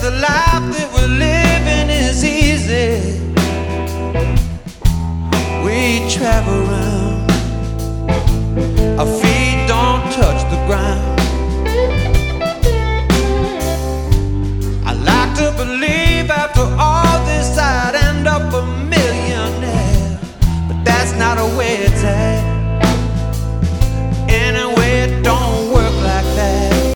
the life that we're living is easy. We travel around, our feet don't touch the ground.